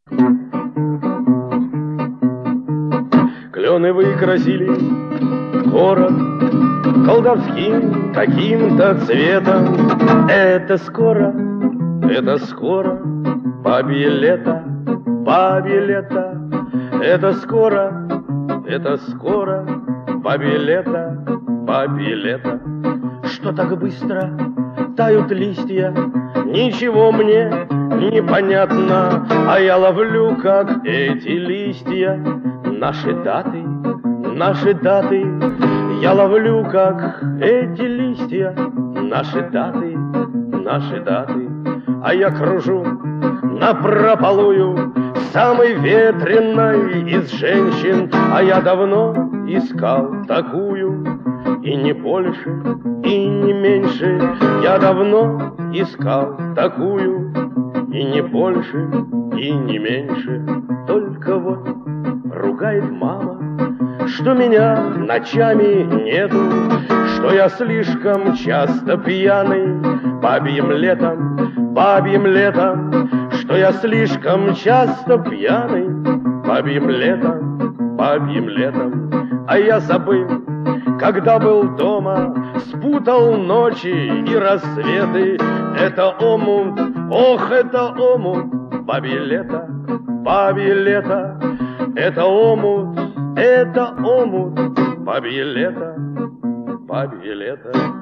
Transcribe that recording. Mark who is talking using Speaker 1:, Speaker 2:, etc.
Speaker 1: Клены выкрасили город колдовским каким-то цветом. Это скоро бабье лето, бабье лето. Это скоро бабье лето, бабье лето. Что так быстро тают листья, ничего мне не понятно, а я ловлю, как эти листья, наши даты. Я ловлю, как эти листья, наши даты. А я кружу напропалую, самой ветреной из женщин, а я давно искал такую, и не больше, и не меньше. Я давно искал такую, и не больше, и не меньше. Только вот ругает мама, что меня ночами нету, что я слишком часто пьяный бабьим летом, что я слишком часто пьяный бабьим летом. А я забыл, когда был дома, спутал ночи и рассветы. Это омут, ох, это омут, бабье лето. Это омут, бабье лето.